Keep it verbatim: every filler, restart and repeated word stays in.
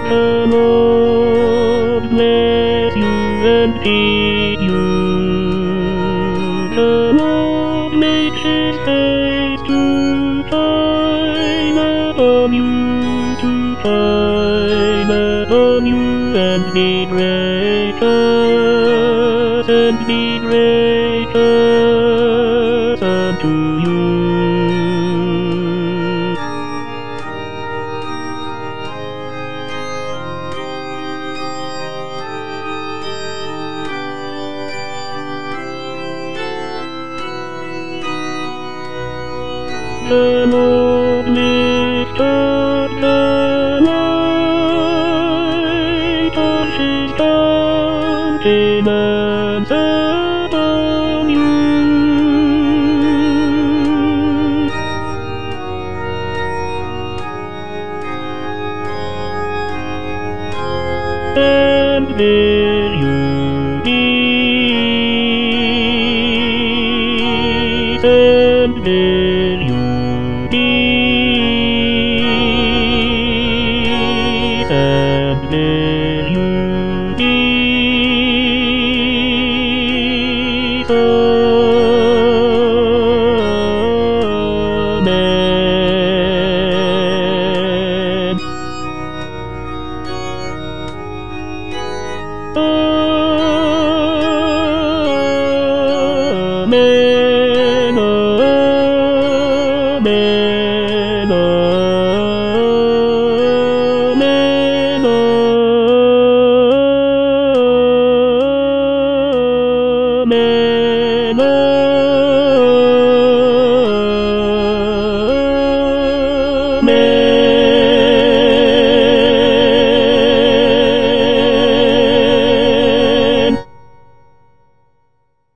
The Lord bless you and keep you. The Lord make his face to shine upon you, to shine upon you, and be gracious, and be gracious unto you. The Lord lift up the light of his countenance upon you, and will you peace, and will you peace, and will you peace. Amen. Amen. Amen. Amen. Amen. Amen.